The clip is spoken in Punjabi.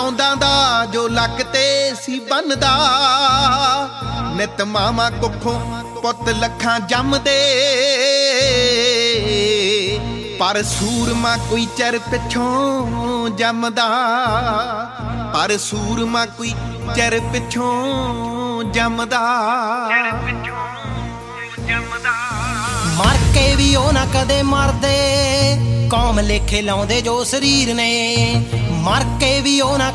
ਬੌਂਦਾਂ ਦਾ ਜੋ ਲੱਕ ਤੇ ਸੀ ਬੰਨਦਾ। ਨਿਤ ਮਾਵਾਂ ਕੁੱਖੋਂ ਪੁੱਤ ਲੱਖਾਂ ਜੰਮਦੇ, ਪਰ ਸੂਰਮਾ ਕੋਈ ਚਿਰ ਪਿੱਛੋਂ ਜੰਮਦਾ। ਪਰ ਸੂਰਮਾ ਕੋਈ ਚਿਰ ਪਿੱਛੋਂ ਜੰਮਦਾ। ਮਰ ਕੇ ਵੀ ਉਹ ਨਾ ਕਦੇ ਮਰਦੇ, ਕੌਮ ਲੇਖੇ ਲਾਉਂਦੇ ਜੋ ਸਰੀਰ ਨੇ। ਮਰ ਕੇ ਵੀ ਉਹ ਨਾ